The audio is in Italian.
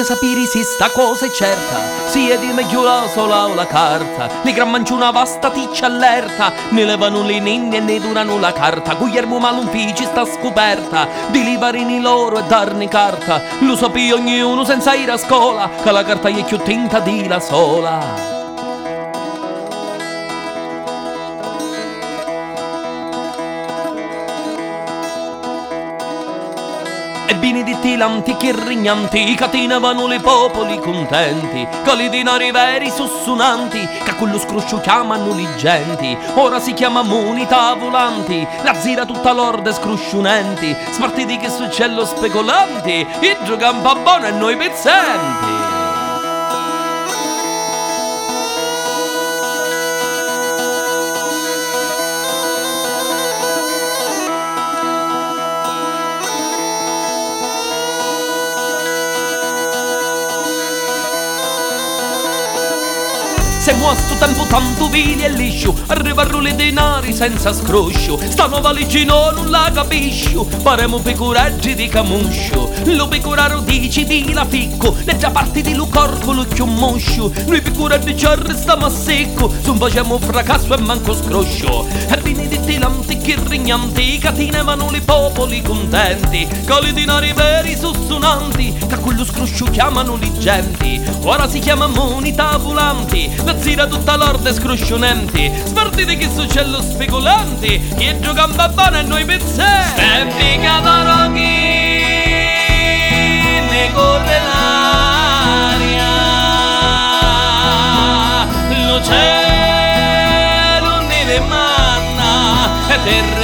sapere se sta cosa è certa, sia di meglio la sola o la carta. Le gran manciuna vasta ticcia allerta, ne levano le ninne e ne durano la carta. Guglielmo Malunfici sta scoperta, di livarini loro e darne carta. Lo sapì ognuno senza ir a scuola, che la carta è più tinta di la sola. E benedetti l'antichi e regnanti, catenavano le popoli contenti, che li denari veri sussunanti, che a quello scroscio chiamano li genti. Ora si chiama moneta volanti, la zira tutta l'orde scrusciunenti, spartiti che sul cielo specolanti, e giocan pa' buono e noi pezzenti. Siamo a sto tempo tanto vili e liscio, arrivano le denari senza scroscio. Sta nuova legge non la capisco, faremo pecoreggi di camuscio. Lo pecoraro dici di la ficco, le già parti di lo corpo lo chiomoscio. Noi pecoreggi già restiamo a secco, non facciamo fracasso e manco scroscio. E benedetti l'antichi regnanti, catenavano le popoli contenti, che li denari veri sussunanti, che a quello scroscio chiamano li genti. Ora si chiama moneta volanti, la zira tutta l'orde scroscionenti, spartiti che sul cielo specolanti, che giocan babbana e noi pezzenti. Stempi cataroghi, ne corre l'aria, lo cielo ne manna e terra